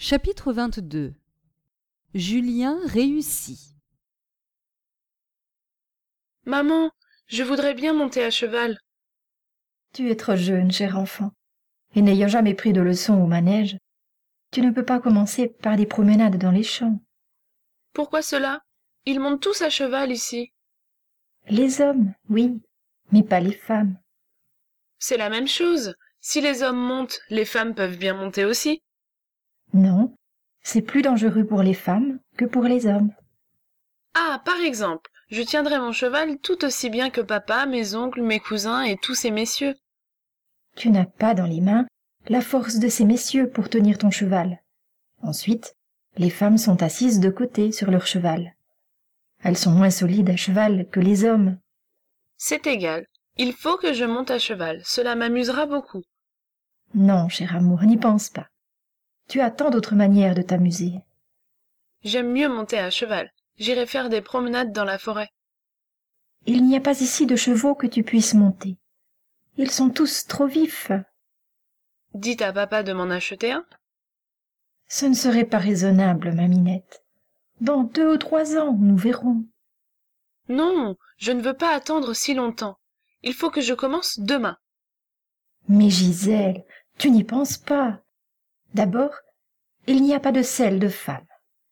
Chapitre 22. Julien réussit. Maman, je voudrais bien monter à cheval. Tu es trop jeune, cher enfant, et n'ayant jamais pris de leçons au manège, tu ne peux pas commencer par des promenades dans les champs. Pourquoi cela? Ils montent tous à cheval ici. Les hommes, oui, mais pas les femmes. C'est la même chose. Si les hommes montent, les femmes peuvent bien monter aussi. Non, c'est plus dangereux pour les femmes que pour les hommes. Ah, par exemple, je tiendrai mon cheval tout aussi bien que papa, mes oncles, mes cousins et tous ces messieurs. Tu n'as pas dans les mains la force de ces messieurs pour tenir ton cheval. Ensuite, les femmes sont assises de côté sur leur cheval. Elles sont moins solides à cheval que les hommes. C'est égal. Il faut que je monte à cheval. Cela m'amusera beaucoup. Non, cher amour, n'y pense pas. Tu as tant d'autres manières de t'amuser. J'aime mieux monter à cheval. J'irai faire des promenades dans la forêt. Il n'y a pas ici de chevaux que tu puisses monter. Ils sont tous trop vifs. Dites à papa de m'en acheter un. Ce ne serait pas raisonnable, ma Minette. Dans 2 ou 3 ans, nous verrons. Non, je ne veux pas attendre si longtemps. Il faut que je commence demain. Mais Gisèle, tu n'y penses pas. D'abord, il n'y a pas de selle de femme.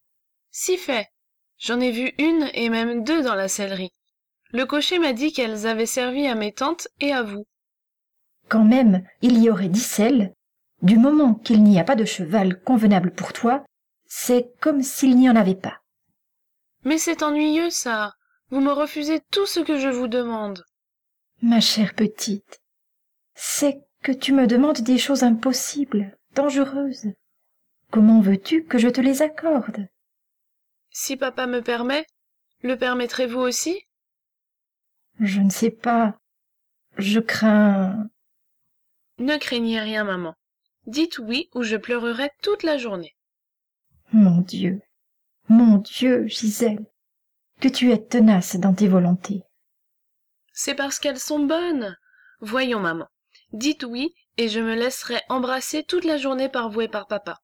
Si fait. J'en ai vu une et même deux dans la sellerie. Le cocher m'a dit qu'elles avaient servi à mes tantes et à vous. Quand même, il y aurait 10 selles. Du moment qu'il n'y a pas de cheval convenable pour toi, c'est comme s'il n'y en avait pas. Mais c'est ennuyeux, ça. Vous me refusez tout ce que je vous demande. Ma chère petite, c'est que tu me demandes des choses impossibles, dangereuses. Comment veux-tu que je te les accorde? Si papa me permet, le permettrez-vous aussi? Je ne sais pas. Je crains... Ne craignez rien, maman. Dites oui ou je pleurerai toute la journée. Mon Dieu, Gisèle, que tu es tenace dans tes volontés. C'est parce qu'elles sont bonnes. Voyons, maman. Dites oui et je me laisserai embrasser toute la journée par vous et par papa.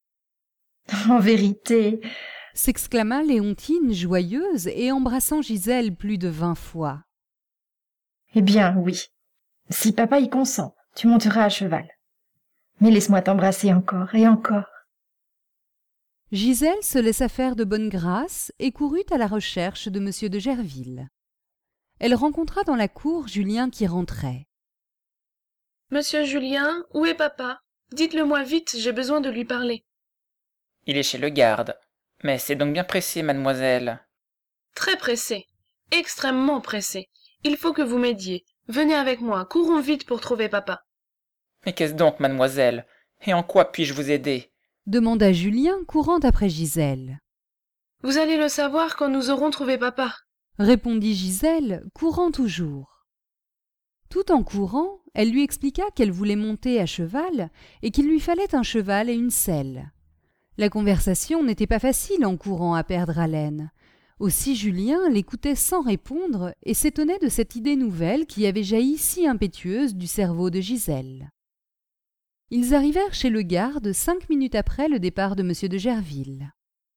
En vérité, S'exclama Léontine, joyeuse et embrassant Gisèle plus de 20 fois. eh bien oui. Si papa y consent, tu monteras à cheval. Mais laisse-moi t'embrasser encore et encore. Gisèle se laissa faire de bonne grâce et courut à la recherche de M. de Gerville. Elle rencontra dans la cour Julien qui rentrait. Monsieur Julien, où est papa? Dites-le-moi vite, j'ai besoin de lui parler. Il est chez le garde. Mais c'est donc bien pressé, mademoiselle. Très pressé, extrêmement pressé. Il faut que vous m'aidiez. Venez avec moi, courons vite pour trouver papa. Mais qu'est-ce donc, mademoiselle? Et en quoi puis-je vous aider? Demanda Julien, courant après Gisèle. Vous allez le savoir quand nous aurons trouvé papa. Répondit Gisèle, courant toujours. Tout en courant, elle lui expliqua qu'elle voulait monter à cheval et qu'il lui fallait un cheval et une selle. La conversation n'était pas facile en courant à perdre haleine. Aussi Julien l'écoutait sans répondre et s'étonnait de cette idée nouvelle qui avait jailli si impétueuse du cerveau de Gisèle. Ils arrivèrent chez le garde 5 minutes après le départ de M. de Gerville.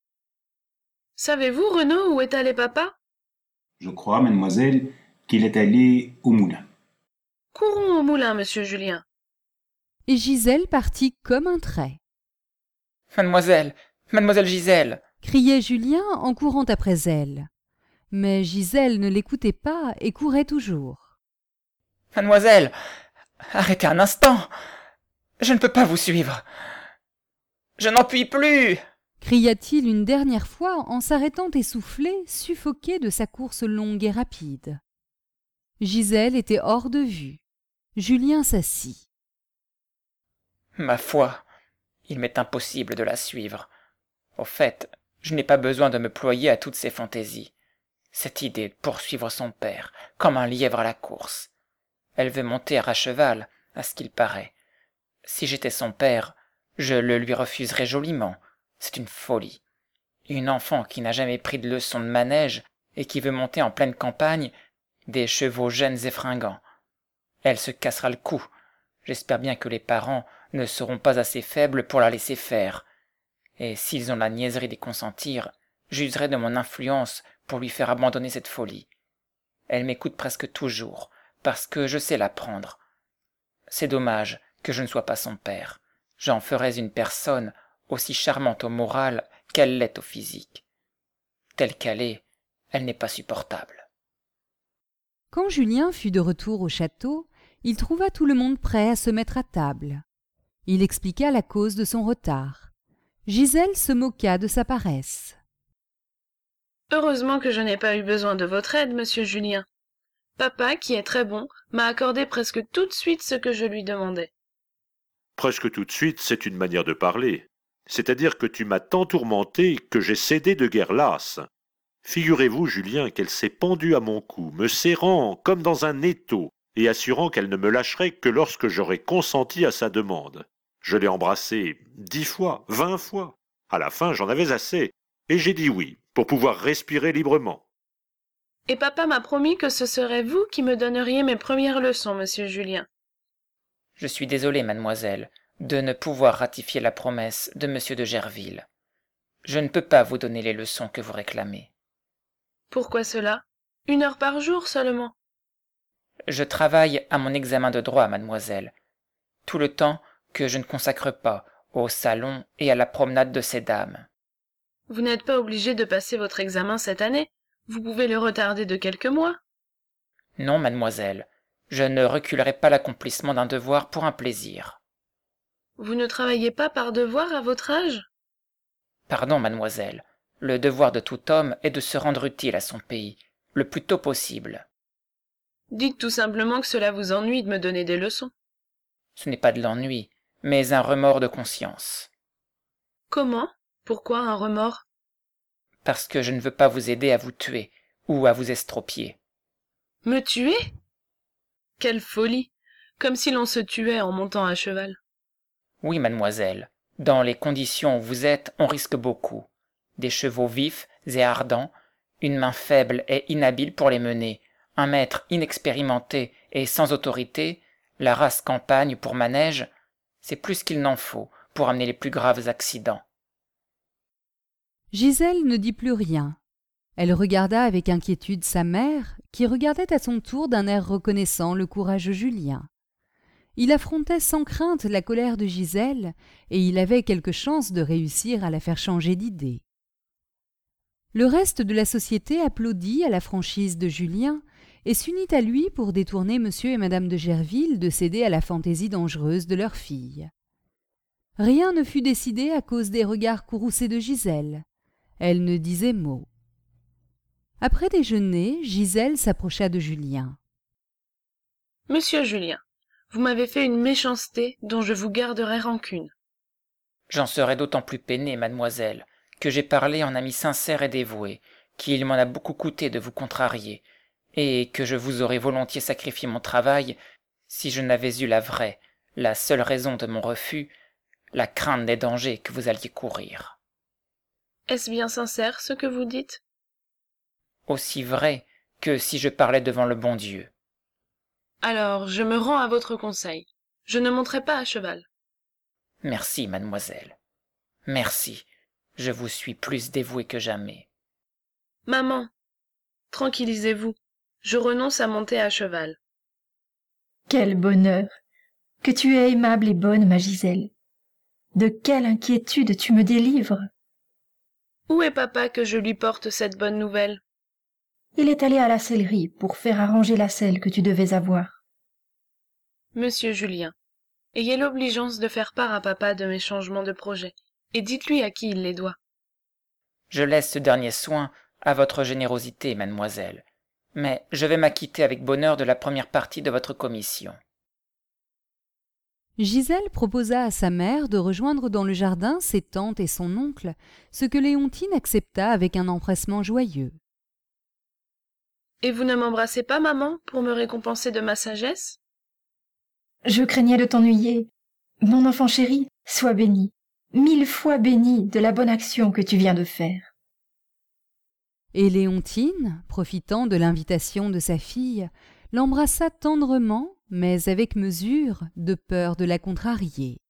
Savez-vous, Renaud, où est allé papa? Je crois, mademoiselle, qu'il est allé au moulin. Courons au moulin, monsieur Julien. Et Gisèle partit comme un trait. Mademoiselle, mademoiselle Gisèle! Criait Julien en courant après elle. Mais Gisèle ne l'écoutait pas et courait toujours. Mademoiselle! Arrêtez un instant! Je ne peux pas vous suivre! Je n'en puis plus! Cria-t-il une dernière fois en s'arrêtant essoufflé, suffoqué de sa course longue et rapide. Gisèle était hors de vue. Julien s'assit. Ma foi, il m'est impossible de la suivre. Au fait, je n'ai pas besoin de me ployer à toutes ces fantaisies. Cette idée de poursuivre son père, comme un lièvre à la course. Elle veut monter à cheval, à ce qu'il paraît. Si j'étais son père, je le lui refuserais joliment. C'est une folie. Une enfant qui n'a jamais pris de leçon de manège et qui veut monter en pleine campagne des chevaux jeunes et fringants. Elle se cassera le cou. J'espère bien que les parents ne seront pas assez faibles pour la laisser faire. et s'ils ont la niaiserie d'y consentir, j'userai de mon influence pour lui faire abandonner cette folie. Elle m'écoute presque toujours, parce que je sais la prendre. C'est dommage que je ne sois pas son père. J'en ferais une personne aussi charmante au moral qu'elle l'est au physique. Telle qu'elle est, elle n'est pas supportable. Quand Julien fut de retour au château, il trouva tout le monde prêt à se mettre à table. Il expliqua la cause de son retard. Gisèle se moqua de sa paresse. « Heureusement que je n'ai pas eu besoin de votre aide, monsieur Julien. Papa, qui est très bon, m'a accordé presque tout de suite ce que je lui demandais. » Presque tout de suite, c'est une manière de parler. C'est-à-dire que tu m'as tant tourmenté que j'ai cédé de guerre lasse. Figurez-vous, Julien, qu'elle s'est pendue à mon cou, me serrant comme dans un étau, et assurant qu'elle ne me lâcherait que lorsque j'aurais consenti à sa demande. Je l'ai embrassée 10 fois, 20 fois. À la fin, j'en avais assez, et j'ai dit oui, pour pouvoir respirer librement. Et papa m'a promis que ce serait vous qui me donneriez mes premières leçons, monsieur Julien. Je suis désolé, mademoiselle, de ne pouvoir ratifier la promesse de monsieur de Gerville. Je ne peux pas vous donner les leçons que vous réclamez. Pourquoi cela? 1 heure par jour seulement. Je travaille à mon examen de droit, mademoiselle, tout le temps que je ne consacre pas au salon et à la promenade de ces dames. Vous n'êtes pas obligé de passer votre examen cette année. Vous pouvez le retarder de quelques mois. Non, mademoiselle, je ne reculerai pas l'accomplissement d'un devoir pour un plaisir. Vous ne travaillez pas par devoir à votre âge? Pardon, mademoiselle, le devoir de tout homme est de se rendre utile à son pays, le plus tôt possible. Dites tout simplement que cela vous ennuie de me donner des leçons. Ce n'est pas de l'ennui, mais un remords de conscience. Comment? Pourquoi un remords? Parce que je ne veux pas vous aider à vous tuer ou à vous estropier. Me tuer? Quelle folie! Comme si l'on se tuait en montant à cheval. Oui, mademoiselle, dans les conditions où vous êtes, on risque beaucoup. Des chevaux vifs et ardents, une main faible et inhabile pour les mener, un maître inexpérimenté et sans autorité, la race campagne pour manège, c'est plus qu'il n'en faut pour amener les plus graves accidents. Gisèle ne dit plus rien. Elle regarda avec inquiétude sa mère, qui regardait à son tour d'un air reconnaissant le courage de Julien. Il affrontait sans crainte la colère de Gisèle, et il avait quelque chance de réussir à la faire changer d'idée. Le reste de la société applaudit à la franchise de Julien et s'unit à lui pour détourner M. et Mme de Gerville de céder à la fantaisie dangereuse de leur fille. Rien ne fut décidé à cause des regards courroucés de Gisèle. Elle ne disait mot. Après déjeuner, Gisèle s'approcha de Julien. « Monsieur Julien, vous m'avez fait une méchanceté dont je vous garderai rancune. » J'en serais d'autant plus peiné, mademoiselle, que j'ai parlé en ami sincère et dévoué, qu'il m'en a beaucoup coûté de vous contrarier, et que je vous aurais volontiers sacrifié mon travail si je n'avais eu la vraie, la seule raison de mon refus, la crainte des dangers que vous alliez courir. Est-ce bien sincère ce que vous dites? Aussi vrai que si je parlais devant le bon Dieu. Alors, je me rends à votre conseil. Je ne monterai pas à cheval. Merci, mademoiselle. Merci. Je vous suis plus dévoué que jamais. Maman, tranquillisez-vous. Je renonce à monter à cheval. Quel bonheur! Que tu es aimable et bonne, ma Gisèle. De quelle inquiétude tu me délivres! Où est papa que je lui porte cette bonne nouvelle? Il est allé à la sellerie pour faire arranger la selle que tu devais avoir. Monsieur Julien, ayez l'obligeance de faire part à papa de mes changements de projet, et dites-lui à qui il les doit. Je laisse ce dernier soin à votre générosité, mademoiselle, mais je vais m'acquitter avec bonheur de la première partie de votre commission. Gisèle proposa à sa mère de rejoindre dans le jardin ses tantes et son oncle, ce que Léontine accepta avec un empressement joyeux. « Et vous ne m'embrassez pas, maman, pour me récompenser de ma sagesse? » Je craignais de t'ennuyer. Mon enfant chéri, sois béni, 1000 fois béni de la bonne action que tu viens de faire. Et Léontine, profitant de l'invitation de sa fille, l'embrassa tendrement, mais avec mesure, de peur de la contrarier.